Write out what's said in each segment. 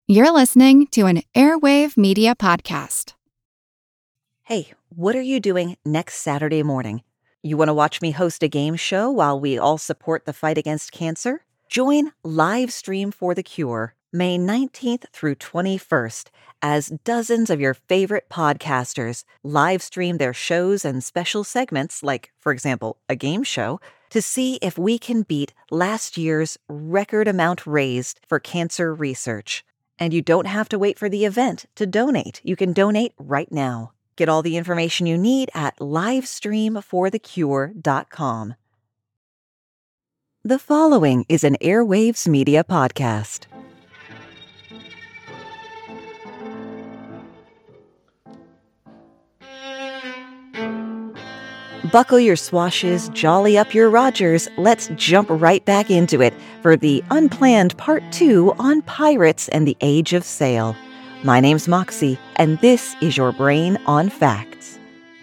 You're listening to an Airwave Media Podcast. Hey, what are you doing next Saturday morning? You want to watch me host a game show while we all support the fight against cancer? Join Livestream for the Cure, May 19th through 21st, as dozens of your favorite podcasters live stream their shows and special segments, like, for example, a game show, to see if we can beat last year's record amount raised for cancer research. And you don't have to wait for the event to donate. You can donate right now. Get all the information you need at livestreamforthecure.com. The following is an Airwaves Media Podcast. Buckle your swashes, jolly up your Rogers. Let's jump right back into it for the unplanned Part 2 on Pirates and the Age of Sail. My name's Moxie, and this is your Brain on Facts.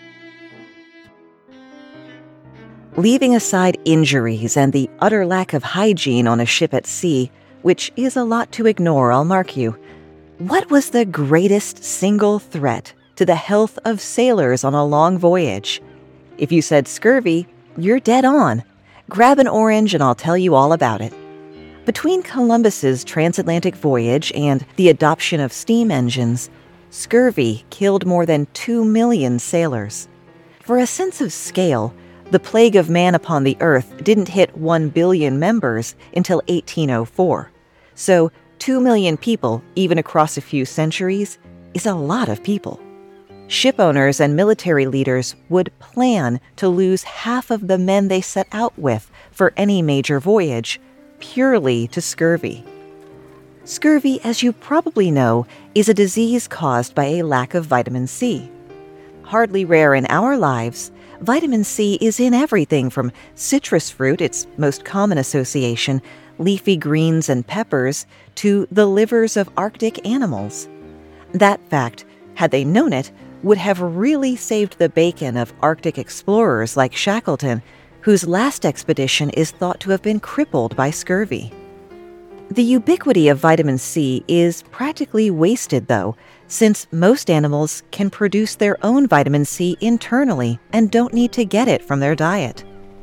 Leaving aside injuries and the utter lack of hygiene on a ship at sea, which is a lot to ignore, I'll mark you, what was the greatest single threat to the health of sailors on a long voyage? If you said scurvy, you're dead on. Grab an orange and I'll tell you all about it. Between Columbus's transatlantic voyage and the adoption of steam engines, scurvy killed more than 2 million sailors. For a sense of scale, the plague of man upon the earth didn't hit 1 billion members until 1804. So 2 million people, even across a few centuries, is a lot of people. Ship owners and military leaders would plan to lose half of the men they set out with for any major voyage, purely to scurvy. Scurvy, as you probably know, is a disease caused by a lack of vitamin C. Hardly rare in our lives, vitamin C is in everything from citrus fruit, its most common association, leafy greens and peppers, to the livers of Arctic animals. That fact, had they known it, would have really saved the bacon of Arctic explorers like Shackleton, whose last expedition is thought to have been crippled by scurvy. The ubiquity of vitamin C is practically wasted, though, since most animals can produce their own vitamin C internally and don't need to get it from their diet.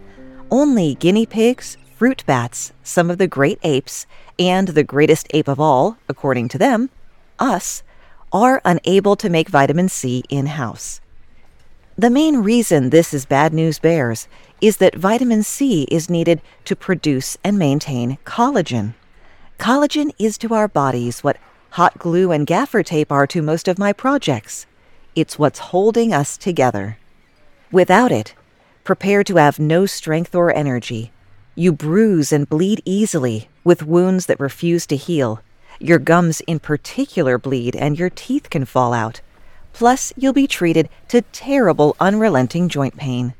Only guinea pigs, fruit bats, some of the great apes, and the greatest ape of all, according to them, us, are unable to make vitamin C in-house. The main reason this is bad news bears is that vitamin C is needed to produce and maintain collagen. Collagen is to our bodies what hot glue and gaffer tape are to most of my projects. It's what's holding us together. Without it, prepare to have no strength or energy. You bruise and bleed easily with wounds that refuse to heal. Your gums in particular bleed and your teeth can fall out. Plus, you'll be treated to terrible, unrelenting joint pain.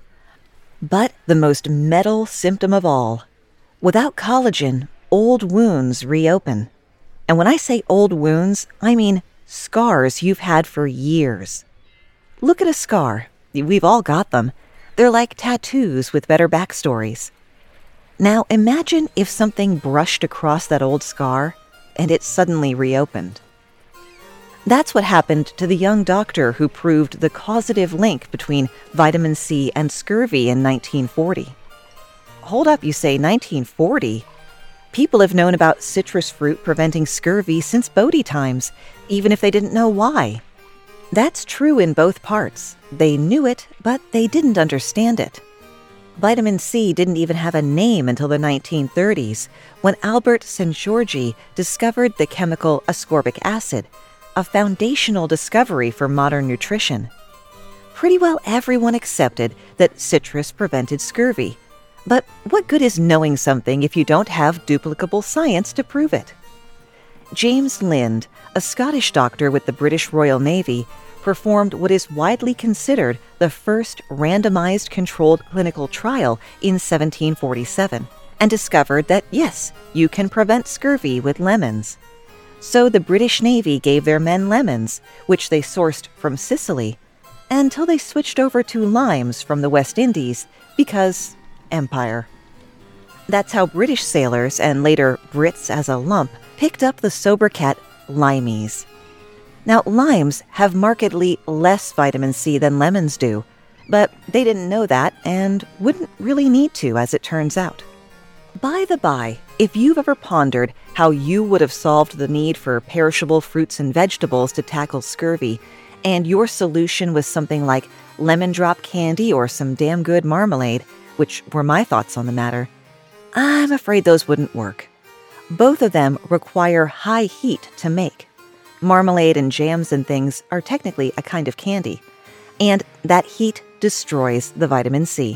But the most metal symptom of all, without collagen, old wounds reopen. And when I say old wounds, I mean scars you've had for years. Look at a scar. We've all got them. They're like tattoos with better backstories. Now imagine if something brushed across that old scar and it suddenly reopened. That's what happened to the young doctor who proved the causative link between vitamin C and scurvy in 1940. Hold up, you say, 1940? People have known about citrus fruit preventing scurvy since Bodhi times, even if they didn't know why. That's true in both parts. They knew it, but they didn't understand it. Vitamin C didn't even have a name until the 1930s, when Albert Szent-Györgyi discovered the chemical ascorbic acid, a foundational discovery for modern nutrition. Pretty well everyone accepted that citrus prevented scurvy. But what good is knowing something if you don't have duplicable science to prove it? James Lind, a Scottish doctor with the British Royal Navy, performed what is widely considered the first randomized controlled clinical trial in 1747 and discovered that, yes, you can prevent scurvy with lemons. So the British Navy gave their men lemons, which they sourced from Sicily, until they switched over to limes from the West Indies because empire. That's how British sailors, and later Brits as a lump, picked up the sobriquet limeys. Now, limes have markedly less vitamin C than lemons do, but they didn't know that and wouldn't really need to, as it turns out. By the by, if you've ever pondered how you would have solved the need for perishable fruits and vegetables to tackle scurvy, and your solution was something like lemon drop candy or some damn good marmalade, which were my thoughts on the matter, I'm afraid those wouldn't work. Both of them require high heat to make. Marmalade and jams and things are technically a kind of candy, and that heat destroys the vitamin C.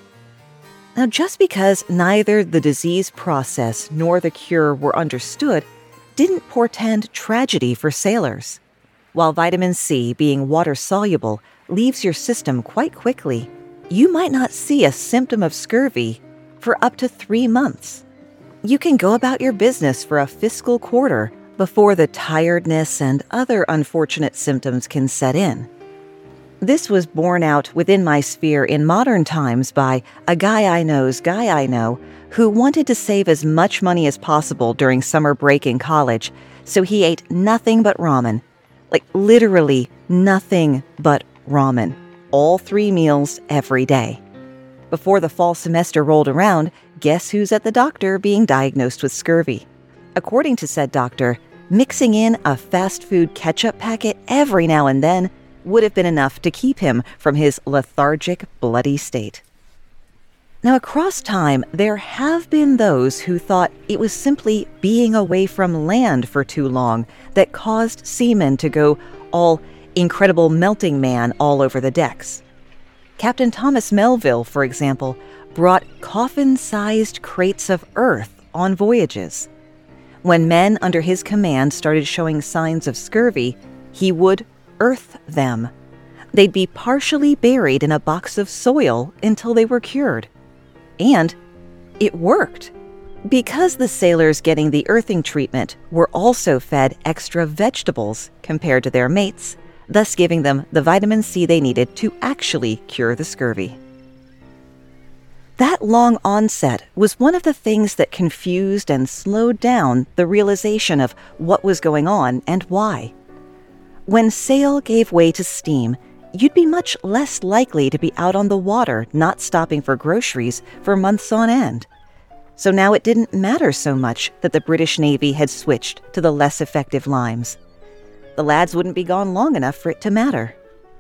Now, just because neither the disease process nor the cure were understood didn't portend tragedy for sailors. While vitamin C, being water-soluble, leaves your system quite quickly, you might not see a symptom of scurvy for up to 3 months. You can go about your business for a fiscal quarter before the tiredness and other unfortunate symptoms can set in. This was borne out within my sphere in modern times by a guy I know who wanted to save as much money as possible during summer break in college, so he ate nothing but ramen. Like literally nothing but ramen. All 3 meals every day. Before the fall semester rolled around, guess who's at the doctor being diagnosed with scurvy? According to said doctor, mixing in a fast food ketchup packet every now and then would have been enough to keep him from his lethargic, bloody state. Now, across time, there have been those who thought it was simply being away from land for too long that caused seamen to go all Incredible Melting Man all over the decks. Captain Thomas Melville, for example, brought coffin-sized crates of earth on voyages. When men under his command started showing signs of scurvy, he would earth them. They'd be partially buried in a box of soil until they were cured. And it worked. Because the sailors getting the earthing treatment were also fed extra vegetables compared to their mates, thus giving them the vitamin C they needed to actually cure the scurvy. That long onset was one of the things that confused and slowed down the realization of what was going on and why. When sail gave way to steam, you'd be much less likely to be out on the water not stopping for groceries for months on end. So now it didn't matter so much that the British Navy had switched to the less effective limes. The lads wouldn't be gone long enough for it to matter.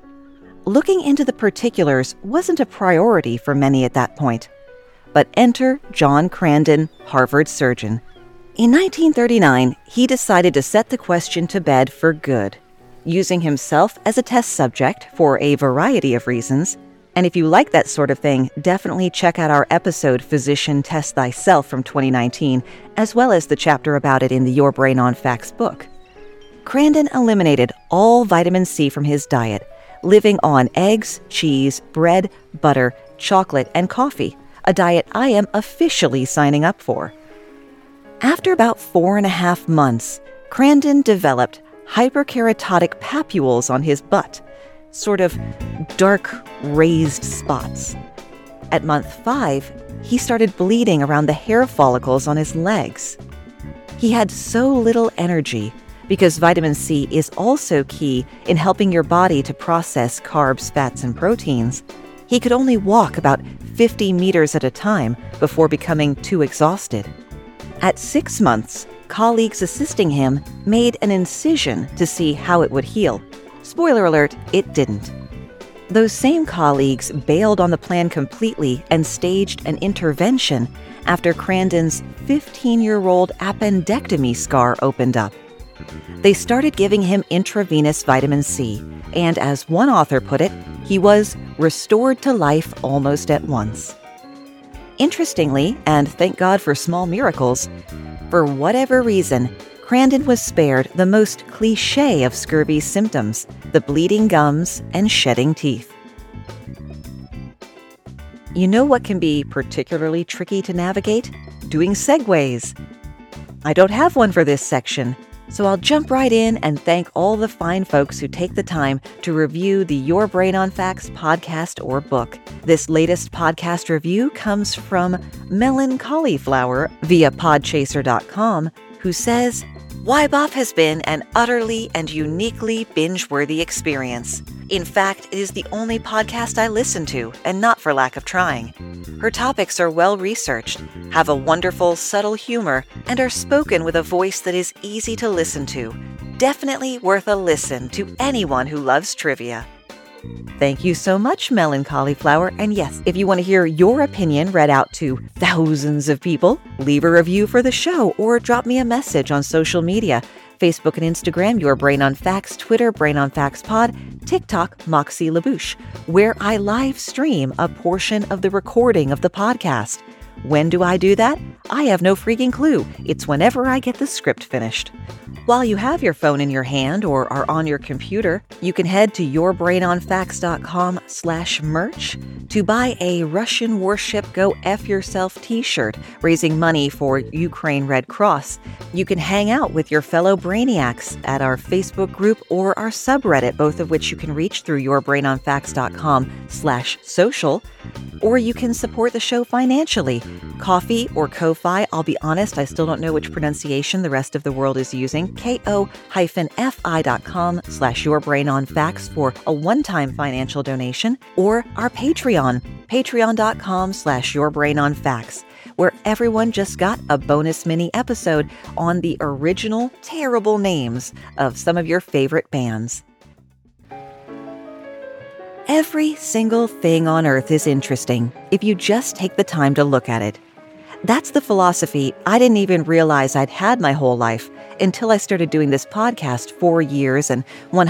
Looking into the particulars wasn't a priority for many at that point. But enter John Crandon, Harvard surgeon. In 1939, he decided to set the question to bed for good, using himself as a test subject for a variety of reasons. And if you like that sort of thing, definitely check out our episode Physician Test Thyself from 2019, as well as the chapter about it in the Your Brain on Facts book. Crandon eliminated all vitamin C from his diet, living on eggs, cheese, bread, butter, chocolate, and coffee, a diet I am officially signing up for. After about 4.5 months, Crandon developed hyperkeratotic papules on his butt, sort of dark, raised spots. At month 5, he started bleeding around the hair follicles on his legs. He had so little energy because vitamin C is also key in helping your body to process carbs, fats, and proteins. He could only walk about 50 meters at a time before becoming too exhausted. At 6 months, colleagues assisting him made an incision to see how it would heal. Spoiler alert, it didn't. Those same colleagues bailed on the plan completely and staged an intervention after Crandon's 15-year-old appendectomy scar opened up. They started giving him intravenous vitamin C, and as one author put it, he was restored to life almost at once. Interestingly, and thank God for small miracles, for whatever reason, Crandon was spared the most cliché of scurvy symptoms, the bleeding gums and shedding teeth. You know what can be particularly tricky to navigate? Doing segues. I don't have one for this section, so I'll jump right in and thank all the fine folks who take the time to review the Your Brain on Facts podcast or book. This latest podcast review comes from Melon Cauliflower via podchaser.com, who says, Wyboff has been an utterly and uniquely binge-worthy experience. In fact, it is the only podcast I listen to, and not for lack of trying. Her topics are well-researched, have a wonderful, subtle humor, and are spoken with a voice that is easy to listen to. Definitely worth a listen to anyone who loves trivia. Thank you so much, Melon Cauliflower. And yes, if you want to hear your opinion read out to thousands of people, leave a review for the show or drop me a message on social media. Facebook and Instagram, Your Brain on Facts, Twitter, Brain on Facts Pod, TikTok, Moxie LaBouche, where I live stream a portion of the recording of the podcast. When do I do that? I have no freaking clue. It's whenever I get the script finished. While you have your phone in your hand or are on your computer, you can head to yourbrainonfacts.com/merch to buy a Russian Warship Go F Yourself t-shirt, raising money for Ukraine Red Cross. You can hang out with your fellow brainiacs at our Facebook group or our subreddit, both of which you can reach through yourbrainonfacts.com/social. Or you can support the show financially. Ko-fi or Ko-fi, I'll be honest, I still don't know which pronunciation the rest of the world is using. ko-fi.com/yourbrainonfacts for a one-time financial donation. Or our Patreon, patreon.com/yourbrainonfacts, where everyone just got a bonus mini episode on the original terrible names of some of your favorite bands. Every single thing on Earth is interesting if you just take the time to look at it. That's the philosophy I didn't even realize I'd had my whole life until I started doing this podcast 4 years and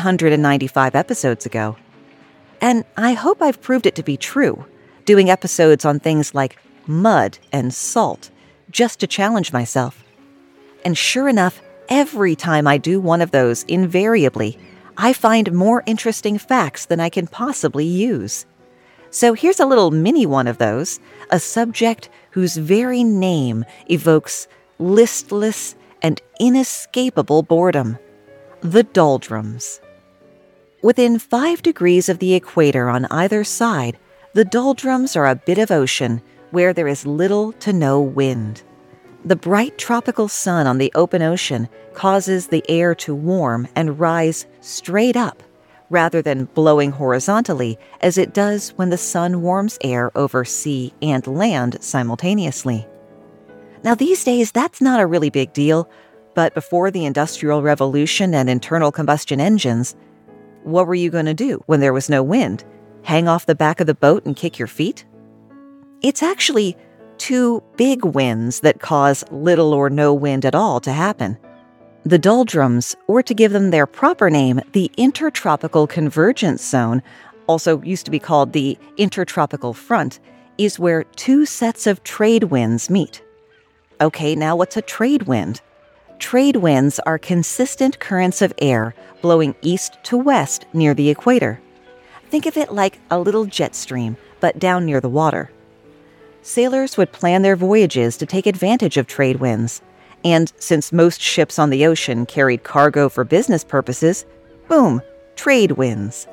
195 episodes ago. And I hope I've proved it to be true, doing episodes on things like mud and salt, just to challenge myself. And sure enough, every time I do one of those, invariably, I find more interesting facts than I can possibly use. So here's a little mini one of those, a subject whose very name evokes listless and inescapable boredom: the doldrums. Within 5 degrees of the equator on either side, the doldrums are a bit of ocean where there is little to no wind. The bright tropical sun on the open ocean causes the air to warm and rise straight up, rather than blowing horizontally as it does when the sun warms air over sea and land simultaneously. Now these days, that's not a really big deal, but before the Industrial Revolution and internal combustion engines, what were you going to do when there was no wind? Hang off the back of the boat and kick your feet? It's actually 2 big winds that cause little or no wind at all to happen. The doldrums, or to give them their proper name, the Intertropical Convergence Zone, also used to be called the Intertropical Front, is where 2 sets of trade winds meet. Okay, now what's a trade wind? Trade winds are consistent currents of air blowing east to west near the equator. Think of it like a little jet stream, but down near the water. Sailors would plan their voyages to take advantage of trade winds, and since most ships on the ocean carried cargo for business purposes, boom, trade winds.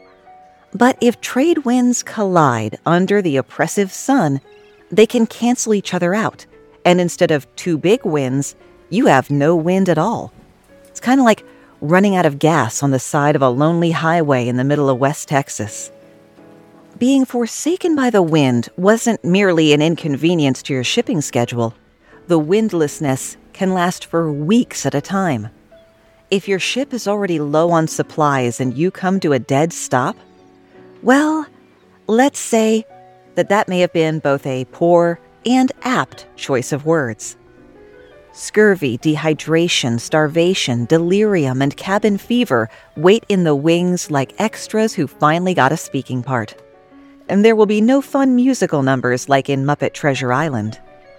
But if trade winds collide under the oppressive sun, they can cancel each other out, and instead of 2 big winds, you have no wind at all. It's kind of like running out of gas on the side of a lonely highway in the middle of West Texas. Being forsaken by the wind wasn't merely an inconvenience to your shipping schedule. The windlessness can last for weeks at a time. If your ship is already low on supplies and you come to a dead stop, well, let's say that may have been both a poor and apt choice of words. Scurvy, dehydration, starvation, delirium, and cabin fever wait in the wings like extras who finally got a speaking part. And there will be no fun musical numbers like in Muppet Treasure Island.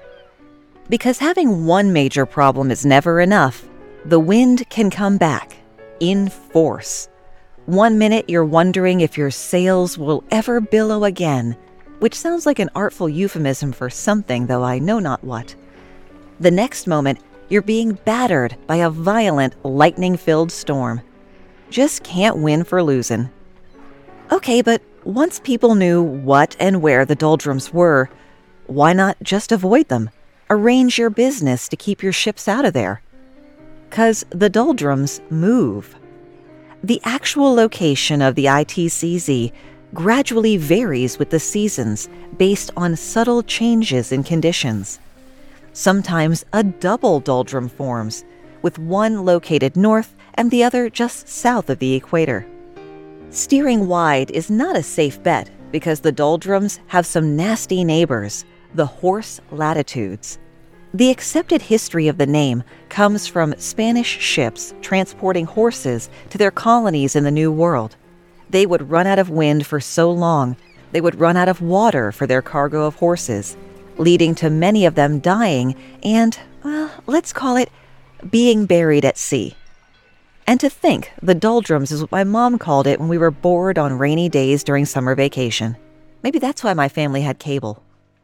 Because having one major problem is never enough, the wind can come back, in force. One minute you're wondering if your sails will ever billow again, which sounds like an artful euphemism for something, though I know not what. The next moment, you're being battered by a violent, lightning-filled storm. Just can't win for losing. Okay, but once people knew what and where the doldrums were, why not just avoid them? Arrange your business to keep your ships out of there. 'cause the doldrums move. The actual location of the ITCZ gradually varies with the seasons based on subtle changes in conditions. Sometimes a double doldrum forms, with one located north and the other just south of the equator. Steering wide is not a safe bet because the doldrums have some nasty neighbors, the horse latitudes. The accepted history of the name comes from Spanish ships transporting horses to their colonies in the New World. They would run out of wind for so long, they would run out of water for their cargo of horses, leading to many of them dying and, let's call it, being buried at sea. And to think the doldrums is what my mom called it when we were bored on rainy days during summer vacation. Maybe that's why my family had cable.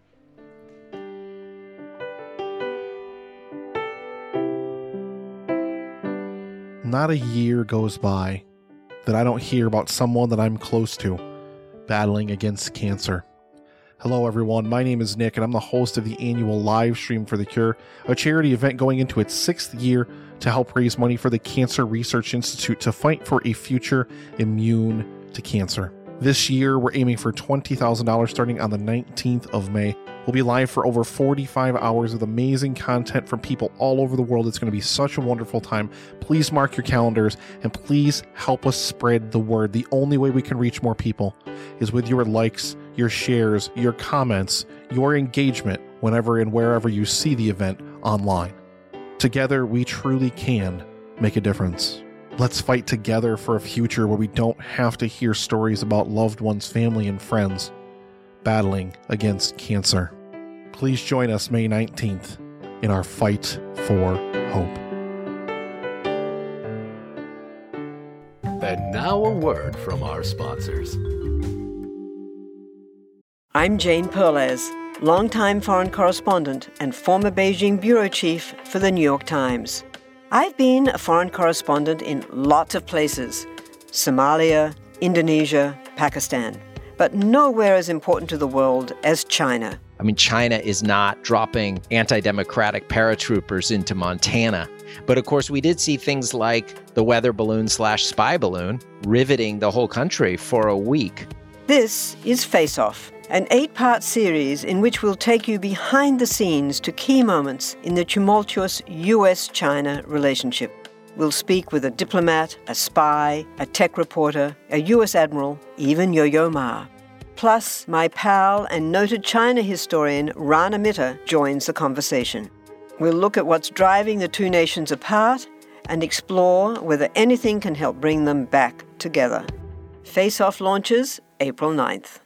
Not a year goes by that I don't hear about someone that I'm close to battling against cancer. Hello everyone, my name is Nick and I'm the host of the annual live stream for the cure, a charity event going into its 6th year to help raise money for the Cancer Research Institute to fight for a future immune to cancer. This year, we're aiming for $20,000 starting on the 19th of May. We'll be live for over 45 hours with amazing content from people all over the world. It's going to be such a wonderful time. Please mark your calendars and please help us spread the word. The only way we can reach more people is with your likes, your shares, your comments, your engagement whenever and wherever you see the event online. Together, we truly can make a difference. Let's fight together for a future where we don't have to hear stories about loved ones, family, and friends battling against cancer. Please join us May 19th in our fight for hope. And now a word from our sponsors. I'm Jane Perlez, longtime foreign correspondent and former Beijing bureau chief for the New York Times. I've been a foreign correspondent in lots of places: Somalia, Indonesia, Pakistan, but nowhere as important to the world as China. I mean, China is not dropping anti-democratic paratroopers into Montana. But of course, we did see things like the weather balloon/spy balloon riveting the whole country for a week. This is Face Off, an 8-part series in which we'll take you behind the scenes to key moments in the tumultuous US-China relationship. We'll speak with a diplomat, a spy, a tech reporter, a US admiral, even Yo-Yo Ma. Plus, my pal and noted China historian Rana Mitter joins the conversation. We'll look at what's driving the two nations apart and explore whether anything can help bring them back together. Face Off launches April 9th.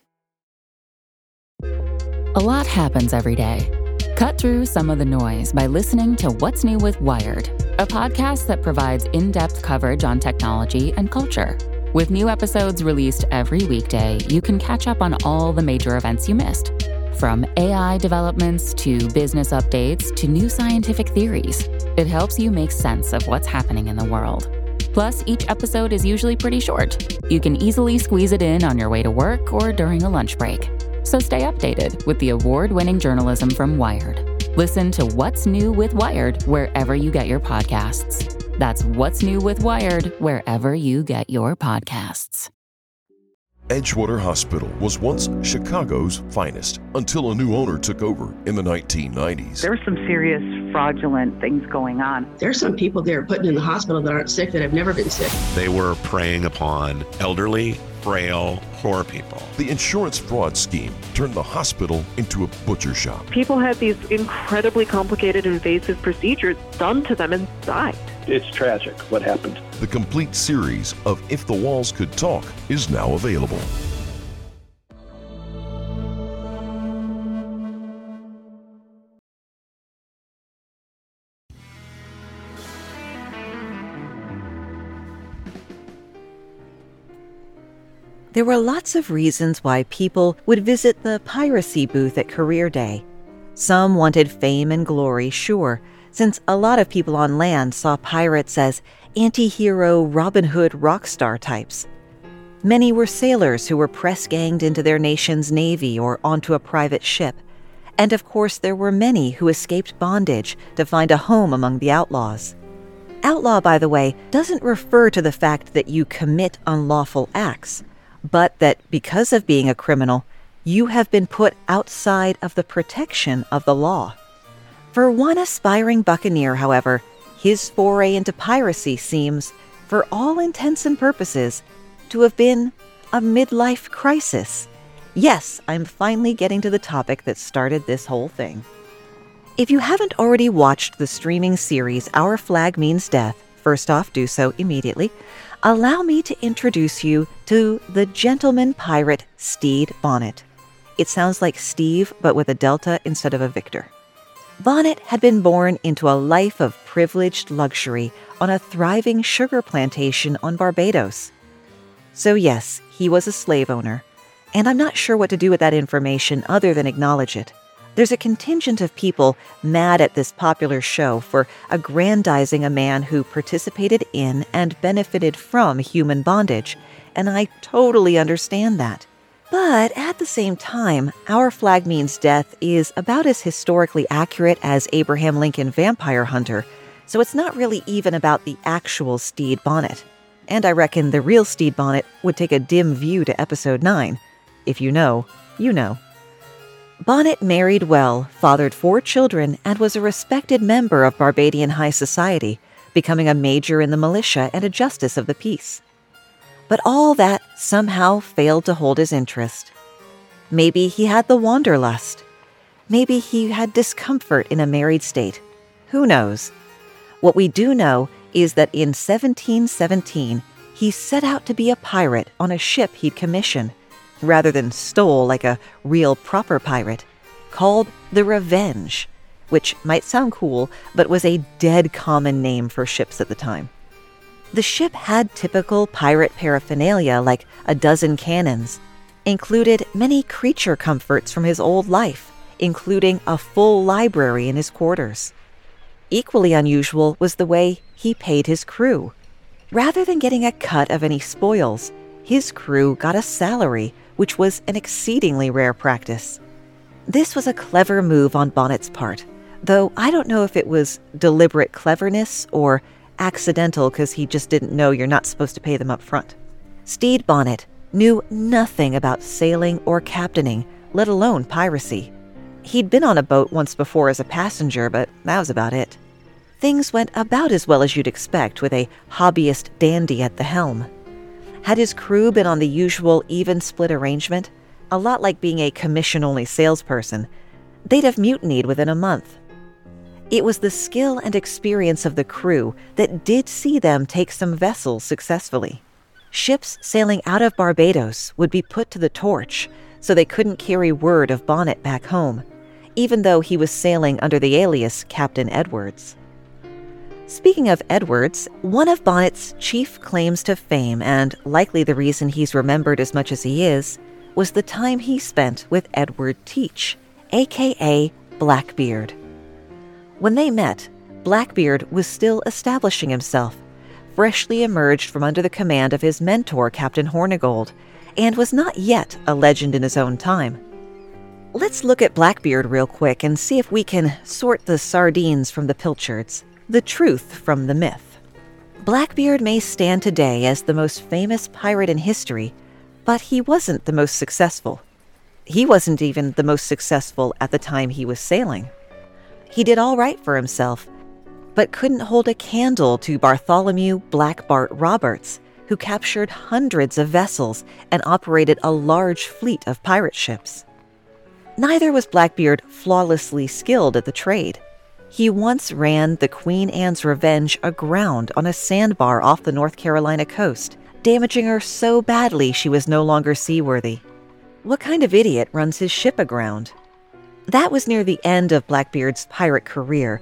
A lot happens every day. Cut through some of the noise by listening to What's New with Wired, a podcast that provides in-depth coverage on technology and culture. With new episodes released every weekday, you can catch up on all the major events you missed. From AI developments to business updates to new scientific theories, it helps you make sense of what's happening in the world. Plus, each episode is usually pretty short. You can easily squeeze it in on your way to work or during a lunch break. So stay updated with the award-winning journalism from Wired. Listen to What's New with Wired wherever you get your podcasts. That's What's New with Wired wherever you get your podcasts. Edgewater Hospital was once Chicago's finest until a new owner took over in the 1990s. There were some serious fraudulent things going on. There's some people there putting in the hospital that aren't sick, that have never been sick. They were preying upon elderly, frail, poor people. The insurance fraud scheme turned the hospital into a butcher shop. People had these incredibly complicated, invasive procedures done to them and died. It's tragic what happened. The complete series of If the Walls Could Talk is now available. There were lots of reasons why people would visit the piracy booth at Career Day. Some wanted fame and glory, sure, since a lot of people on land saw pirates as anti-hero Robin Hood rock star types. Many were sailors who were press-ganged into their nation's navy or onto a private ship. And of course, there were many who escaped bondage to find a home among the outlaws. Outlaw, by the way, doesn't refer to the fact that you commit unlawful acts, but that because of being a criminal, you have been put outside of the protection of the law. For one aspiring buccaneer, however, his foray into piracy seems, for all intents and purposes, to have been a midlife crisis. Yes, I'm finally getting to the topic that started this whole thing. If you haven't already watched the streaming series Our Flag Means Death, first off, do so immediately. Allow me to introduce you to the gentleman pirate Stede Bonnet. It sounds like Steve, but with a delta instead of a Victor. Bonnet had been born into a life of privileged luxury on a thriving sugar plantation on Barbados. So yes, he was a slave owner, and I'm not sure what to do with that information other than acknowledge it. There's a contingent of people mad at this popular show for aggrandizing a man who participated in and benefited from human bondage, and I totally understand that. But at the same time, Our Flag Means Death is about as historically accurate as Abraham Lincoln Vampire Hunter, so it's not really even about the actual Stede Bonnet. And I reckon the real Stede Bonnet would take a dim view to episode 9. If you know, you know. Bonnet married well, fathered 4 children, and was a respected member of Barbadian high society, becoming a major in the militia and a justice of the peace. But all that somehow failed to hold his interest. Maybe he had the wanderlust. Maybe he had discomfort in a married state. Who knows? What we do know is that in 1717, he set out to be a pirate on a ship he'd commissioned, rather than stole like a real proper pirate, called the Revenge, which might sound cool, but was a dead common name for ships at the time. The ship had typical pirate paraphernalia like a dozen cannons, included many creature comforts from his old life, including a full library in his quarters. Equally unusual was the way he paid his crew. Rather than getting a cut of any spoils, his crew got a salary, which was an exceedingly rare practice. This was a clever move on Bonnet's part, though I don't know if it was deliberate cleverness or accidental because he just didn't know you're not supposed to pay them up front. Stede Bonnet knew nothing about sailing or captaining, let alone piracy. He'd been on a boat once before as a passenger, but that was about it. Things went about as well as you'd expect with a hobbyist dandy at the helm. Had his crew been on the usual even-split arrangement, a lot like being a commission-only salesperson, they'd have mutinied within a month. It was the skill and experience of the crew that did see them take some vessels successfully. Ships sailing out of Barbados would be put to the torch, so they couldn't carry word of Bonnet back home, even though he was sailing under the alias Captain Edwards. Speaking of Edwards, one of Bonnet's chief claims to fame, and likely the reason he's remembered as much as he is, was the time he spent with Edward Teach, a.k.a. Blackbeard. When they met, Blackbeard was still establishing himself, freshly emerged from under the command of his mentor, Captain Hornigold, and was not yet a legend in his own time. Let's look at Blackbeard real quick and see if we can sort the sardines from the pilchards, the truth from the myth. Blackbeard may stand today as the most famous pirate in history, but he wasn't the most successful. He wasn't even the most successful at the time he was sailing. He did all right for himself, but couldn't hold a candle to Bartholomew Black Bart Roberts, who captured hundreds of vessels and operated a large fleet of pirate ships. Neither was Blackbeard flawlessly skilled at the trade. He once ran the Queen Anne's Revenge aground on a sandbar off the North Carolina coast, damaging her so badly she was no longer seaworthy. What kind of idiot runs his ship aground? That was near the end of Blackbeard's pirate career,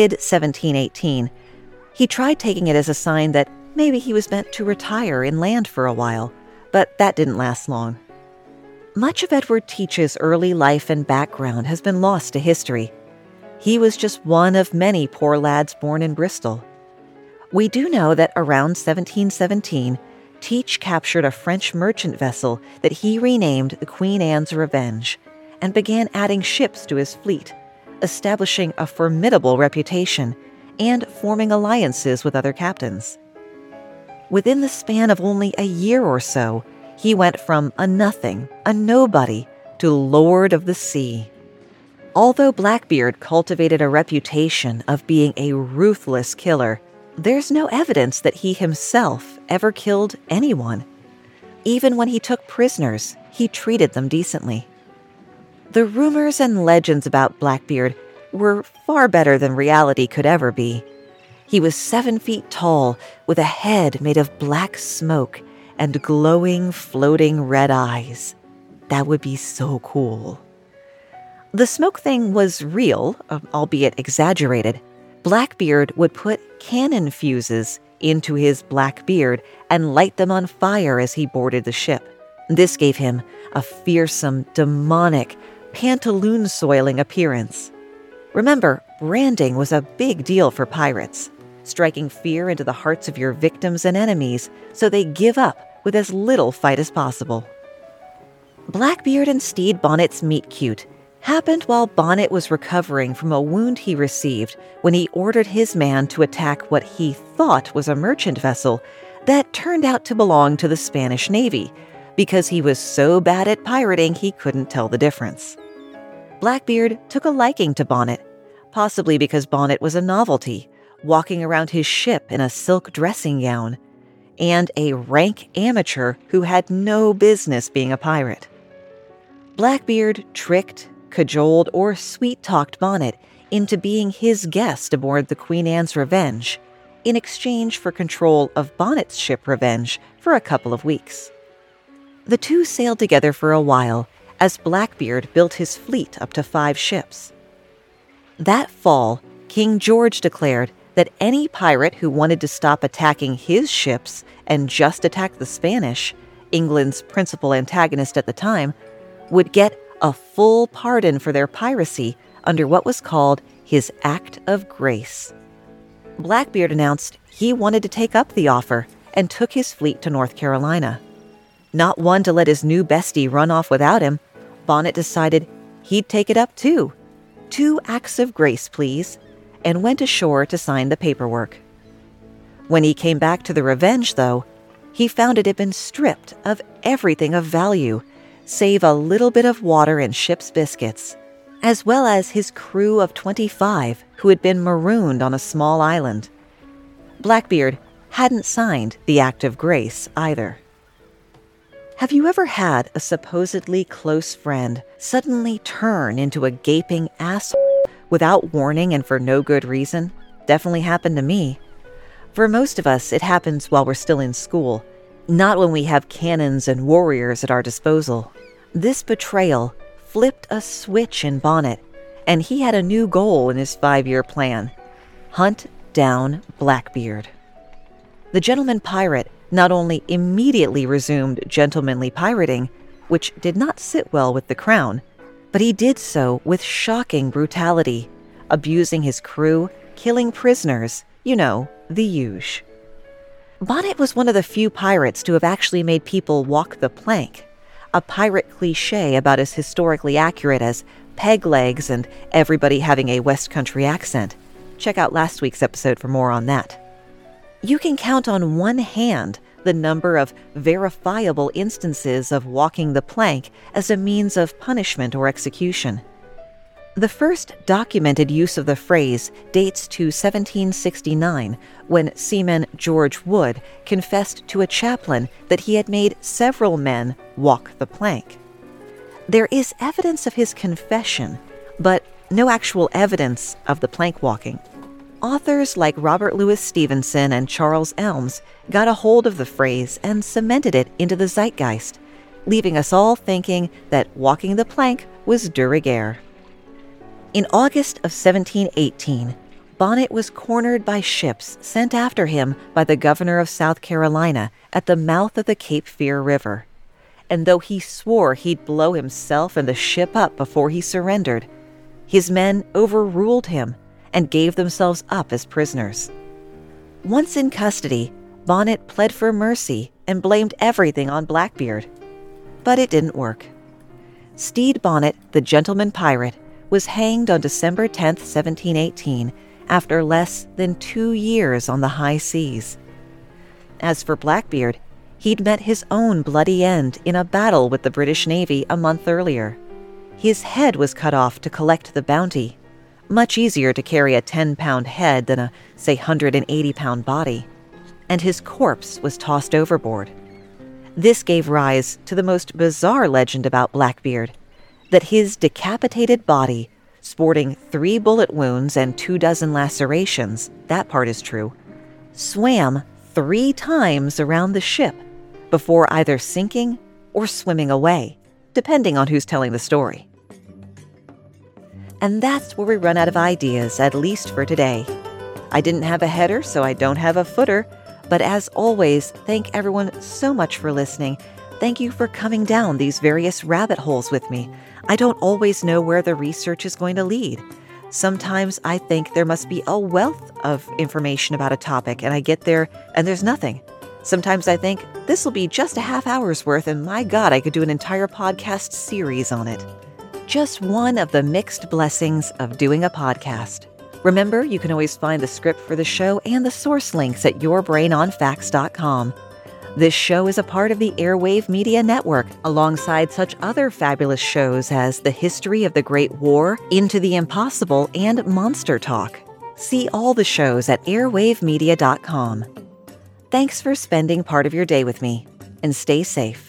mid-1718. He tried taking it as a sign that maybe he was meant to retire inland for a while, but that didn't last long. Much of Edward Teach's early life and background has been lost to history. He was just one of many poor lads born in Bristol. We do know that around 1717, Teach captured a French merchant vessel that he renamed the Queen Anne's Revenge and began adding ships to his fleet, establishing a formidable reputation and forming alliances with other captains. Within the span of only a year or so, he went from a nothing, a nobody, to Lord of the Sea. Although Blackbeard cultivated a reputation of being a ruthless killer, there's no evidence that he himself ever killed anyone. Even when he took prisoners, he treated them decently. The rumors and legends about Blackbeard were far better than reality could ever be. He was 7 feet tall, with a head made of black smoke and glowing, floating red eyes. That would be so cool. The smoke thing was real, albeit exaggerated. Blackbeard would put cannon fuses into his black beard and light them on fire as he boarded the ship. This gave him a fearsome, demonic, pantaloon-soiling appearance. Remember, branding was a big deal for pirates, striking fear into the hearts of your victims and enemies so they give up with as little fight as possible. Blackbeard and Stede Bonnet's meet-cute happened while Bonnet was recovering from a wound he received when he ordered his man to attack what he thought was a merchant vessel that turned out to belong to the Spanish Navy, because he was so bad at pirating he couldn't tell the difference. Blackbeard took a liking to Bonnet, possibly because Bonnet was a novelty, walking around his ship in a silk dressing gown, and a rank amateur who had no business being a pirate. Blackbeard tricked, cajoled, or sweet-talked Bonnet into being his guest aboard the Queen Anne's Revenge, in exchange for control of Bonnet's ship Revenge for a couple of weeks. The two sailed together for a while as Blackbeard built his fleet up to 5 ships. That fall, King George declared that any pirate who wanted to stop attacking his ships and just attack the Spanish, England's principal antagonist at the time, would get a full pardon for their piracy under what was called his Act of Grace. Blackbeard announced he wanted to take up the offer and took his fleet to North Carolina. Not one to let his new bestie run off without him, Bonnet decided he'd take it up too. 2 acts of grace, please, and went ashore to sign the paperwork. When he came back to the Revenge, though, he found it had been stripped of everything of value, save a little bit of water and ship's biscuits, as well as his crew of 25 who had been marooned on a small island. Blackbeard hadn't signed the Act of Grace either. Have you ever had a supposedly close friend suddenly turn into a gaping asshole without warning and for no good reason? Definitely happened to me. For most of us, it happens while we're still in school, not when we have cannons and warriors at our disposal. This betrayal flipped a switch in Bonnet, and he had a new goal in his 5-year plan: hunt down Blackbeard. The gentleman pirate not only immediately resumed gentlemanly pirating, which did not sit well with the crown, but he did so with shocking brutality, abusing his crew, killing prisoners, the huge. Bonnet was one of the few pirates to have actually made people walk the plank, a pirate cliché about as historically accurate as peg legs and everybody having a West Country accent. Check out last week's episode for more on that. You can count on one hand the number of verifiable instances of walking the plank as a means of punishment or execution. The first documented use of the phrase dates to 1769, when seaman George Wood confessed to a chaplain that he had made several men walk the plank. There is evidence of his confession, but no actual evidence of the plank walking. Authors like Robert Louis Stevenson and Charles Elms got a hold of the phrase and cemented it into the zeitgeist, leaving us all thinking that walking the plank was de rigueur. In August of 1718, Bonnet was cornered by ships sent after him by the governor of South Carolina at the mouth of the Cape Fear River. And though he swore he'd blow himself and the ship up before he surrendered, his men overruled him and gave themselves up as prisoners. Once in custody, Bonnet pled for mercy and blamed everything on Blackbeard. But it didn't work. Stede Bonnet, the gentleman pirate, was hanged on December 10, 1718, after less than 2 years on the high seas. As for Blackbeard, he'd met his own bloody end in a battle with the British Navy a month earlier. His head was cut off to collect the bounty. Much easier to carry a 10-pound head than a, say, 180-pound body. And his corpse was tossed overboard. This gave rise to the most bizarre legend about Blackbeard, that his decapitated body, sporting 3 bullet wounds and 24 lacerations, that part is true, swam 3 times around the ship before either sinking or swimming away, depending on who's telling the story. And that's where we run out of ideas, at least for today. I didn't have a header, so I don't have a footer, but as always, thank everyone so much for listening. Thank you for coming down these various rabbit holes with me. I don't always know where the research is going to lead. Sometimes I think there must be a wealth of information about a topic, and I get there and there's nothing. Sometimes I think this will be just a half hour's worth, and my God, I could do an entire podcast series on it. Just one of the mixed blessings of doing a podcast. Remember, you can always find the script for the show and the source links at yourbrainonfacts.com. This show is a part of the Airwave Media Network, alongside such other fabulous shows as The History of the Great War, Into the Impossible, and Monster Talk. See all the shows at airwavemedia.com. Thanks for spending part of your day with me, and stay safe.